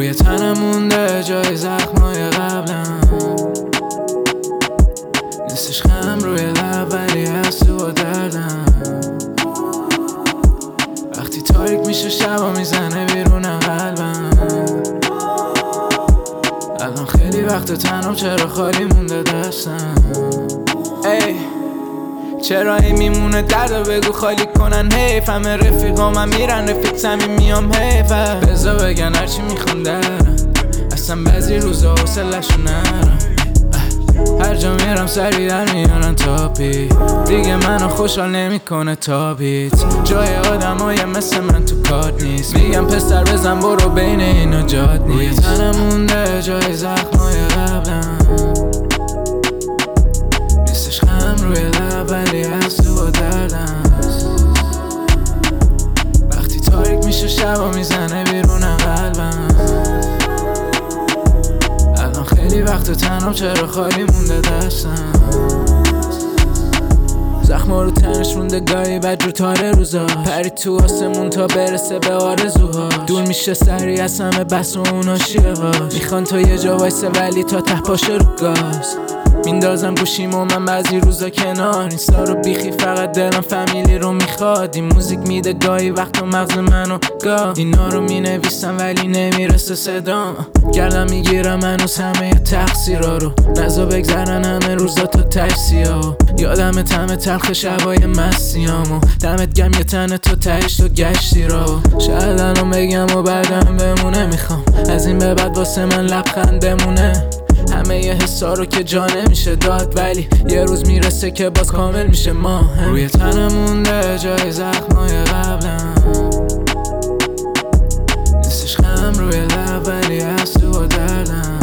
روی تنم مونده جای زخمای قبلم، نیستش خم روی لب ولی هست تو دردم. وقتی تاریک میشه شبا میزنه بیرون قلبم. الان خیلی وقت تنم چرا خالی مونده دستم. ای چرا این میمونه دردو بگو خالی کنن حیف. همه رفیقامم میرن رفیق صمیمیام حیف. بذار بگن هرچی میخوان درم، اصلا بعضی روزا حوصله‌شو نرم. هر جا میرم سری در میارن تاپی، دیگه منو خوشحال نمیکنه تابیت. جای آدمای مثل من تو کات نیست، میگم پسر بزن برو بین اینا جات نیست. روی تنم مونده جای زخمای قبلم، نیستش خم روی لب ولی هست تو دردم. وقتی تاریک میشه شبا میزنه بیرون قلبم. الان خیلی وقت تنم چرا خالی مونده دستم. زخما رو تنش مونده گاهی بد رو تاره روزا، پرید تو آسمون تا برسه به آرزوها. دور میشه سری از همه بس و اونا شیرهاش، میخوان تو یه جا وایسه ولی تا ته پاشه رو گاز. میندازم گوشیم و من بعضی روزا کنار اینستا رو بیخی، فقط دلم فامیلی رو میخواد. این موزیک میده گاهی وقت و مغز منو گاه. اینا رو مینویسم ولی نمیرسه صدام، گردم میگیرم هنوز همه تقصیرا رو. نزا بگذرن همه روزا تا تجسیا، یادم تمه تلخ شبای مستیامو. دمت گم یه تنه تو تهش تو گشتی را. شاید الان بگم و بعدم بمونه، میخوام از این به بعد واسه من لبخند بمونه. همه یه حسا رو که جا نمیشه داد، ولی یه روز میرسه که باز کامل میشه ما. روی تنم مونده جای زخمای قبلم، نیستش خم روی لب ولی هست تو دردم.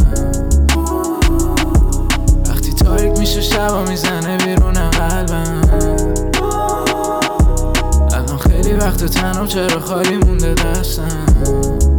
وقتی تاریک میشه شبا میزنه بیرون قلبم. الان خیلی وقت تنم چرا خالی مونده دستم.